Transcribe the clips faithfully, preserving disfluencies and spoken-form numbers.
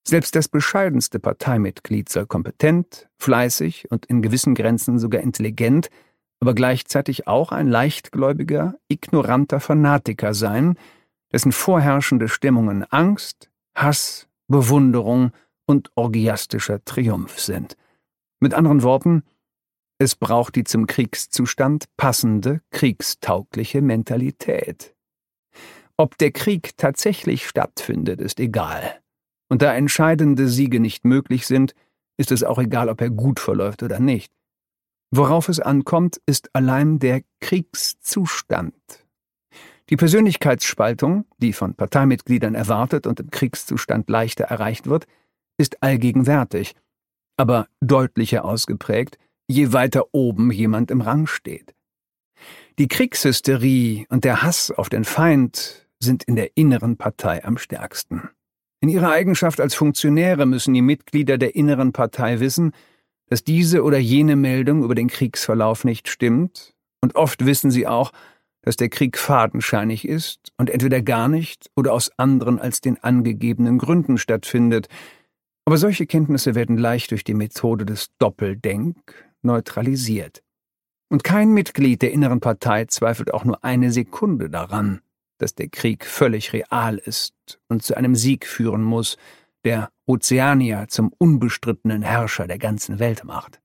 Selbst das bescheidenste Parteimitglied soll kompetent, fleißig und in gewissen Grenzen sogar intelligent, aber gleichzeitig auch ein leichtgläubiger, ignoranter Fanatiker sein, dessen vorherrschende Stimmungen Angst, Hass, Bewunderung und orgiastischer Triumph sind. Mit anderen Worten, es braucht die zum Kriegszustand passende, kriegstaugliche Mentalität. Ob der Krieg tatsächlich stattfindet, ist egal. Und da entscheidende Siege nicht möglich sind, ist es auch egal, ob er gut verläuft oder nicht. Worauf es ankommt, ist allein der Kriegszustand. Die Persönlichkeitsspaltung, die von Parteimitgliedern erwartet und im Kriegszustand leichter erreicht wird, ist allgegenwärtig, aber deutlicher ausgeprägt, je weiter oben jemand im Rang steht. Die Kriegshysterie und der Hass auf den Feind sind in der inneren Partei am stärksten. In ihrer Eigenschaft als Funktionäre müssen die Mitglieder der inneren Partei wissen, dass diese oder jene Meldung über den Kriegsverlauf nicht stimmt, und oft wissen sie auch, dass der Krieg fadenscheinig ist und entweder gar nicht oder aus anderen als den angegebenen Gründen stattfindet. Aber solche Kenntnisse werden leicht durch die Methode des Doppeldenk neutralisiert. Und kein Mitglied der inneren Partei zweifelt auch nur eine Sekunde daran, dass der Krieg völlig real ist und zu einem Sieg führen muss, der Ozeanier zum unbestrittenen Herrscher der ganzen Welt macht.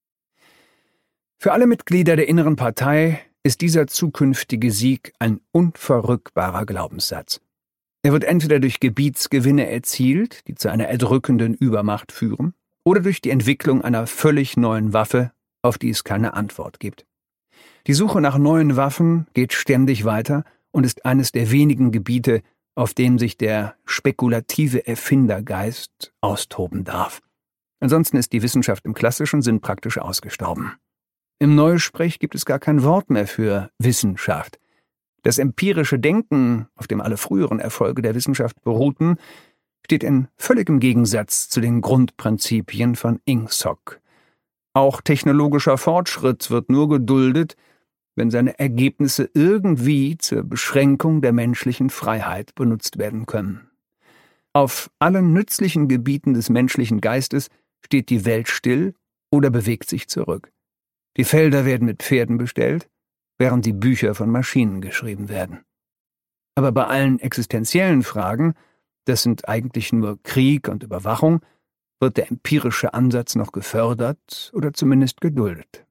Für alle Mitglieder der inneren Partei ist dieser zukünftige Sieg ein unverrückbarer Glaubenssatz. Er wird entweder durch Gebietsgewinne erzielt, die zu einer erdrückenden Übermacht führen, oder durch die Entwicklung einer völlig neuen Waffe, auf die es keine Antwort gibt. Die Suche nach neuen Waffen geht ständig weiter und ist eines der wenigen Gebiete, auf dem sich der spekulative Erfindergeist austoben darf. Ansonsten ist die Wissenschaft im klassischen Sinn praktisch ausgestorben. Im Neusprech gibt es gar kein Wort mehr für Wissenschaft. Das empirische Denken, auf dem alle früheren Erfolge der Wissenschaft beruhten, steht in völligem Gegensatz zu den Grundprinzipien von Ingsoc. Auch technologischer Fortschritt wird nur geduldet, wenn seine Ergebnisse irgendwie zur Beschränkung der menschlichen Freiheit benutzt werden können. Auf allen nützlichen Gebieten des menschlichen Geistes steht die Welt still oder bewegt sich zurück. Die Felder werden mit Pferden bestellt, während die Bücher von Maschinen geschrieben werden. Aber bei allen existenziellen Fragen, das sind eigentlich nur Krieg und Überwachung, wird der empirische Ansatz noch gefördert oder zumindest geduldet.